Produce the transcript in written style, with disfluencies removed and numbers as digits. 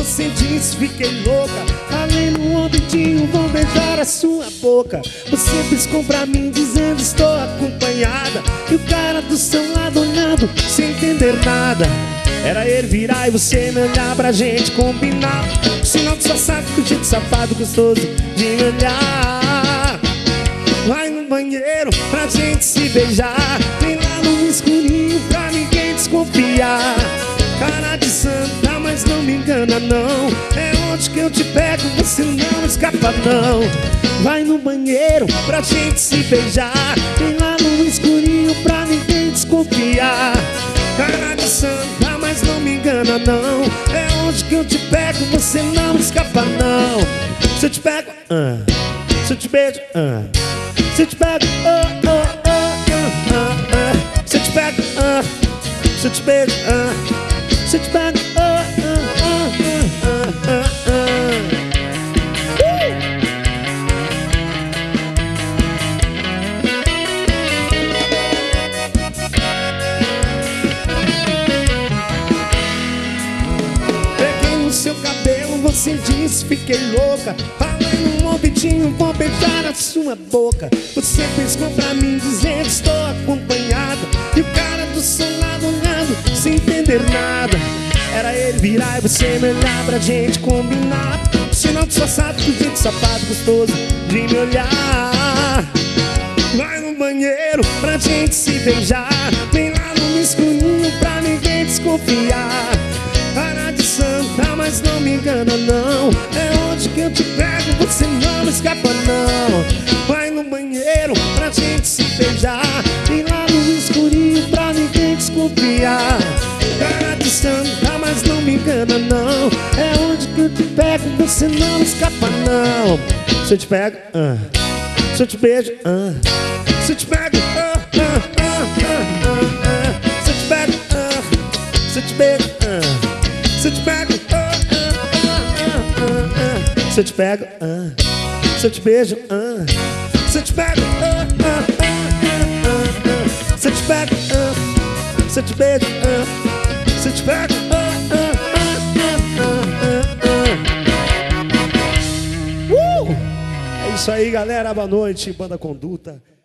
você disse, fiquei louca. Falei no ouvidinho, vou beijar a sua boca. Você piscou pra mim dizendo estou acompanhada, e o cara do seu lado olhando sem entender nada. Era ele virar e você me olhar pra gente combinar. Sinal que só sabe que o jeito safado gostoso de me olhar. Vai no banheiro pra gente se beijar. Vem lá no escurinho pra ninguém desconfiar. Cara de santa, mas não me engana não. É onde que eu te pego, você não escapa não. Vai no banheiro pra gente se beijar. Vem lá no escurinho pra ninguém desconfiar. Cara de santa, mas não me engana não. É onde que eu te pego, você não escapa não. Se eu te pego, se eu te beijo, se eu te pego, se eu te pego, se eu te beijo, se eu te pego, peguei no seu cabelo, você disse, fiquei louca. Falei no ouvidinho, vou beijar a sua boca. Você piscou pra mim dizendo estou acompanhada, e o cara do seu lado olhando sem entender nada. Era ele virar e você me olhar pra gente combinar. Sinal que só sabe que o jeito safado gostoso de me olhar. Vai no banheiro pra gente se beijar. Vem lá no escurinho pra ninguém desconfiar. Cara de santa, mas não me engana não. É onde que eu te pego, você não escapa não. Vai no banheiro pra gente se beijar. Vem lá no escurinho pra ninguém desconfiar. Cara de santa, mas não me engana não. É onde que eu te pego, você não escapa não. Se eu te pego, se eu te beijo, se eu te pego, se eu te pego, se eu te beijo, se eu te pego, se eu te pego, se eu te beijo, se eu te pego, se eu te pego, se eu te beijo, se eu te pego. É isso aí, galera. Boa noite, Banda Conduta.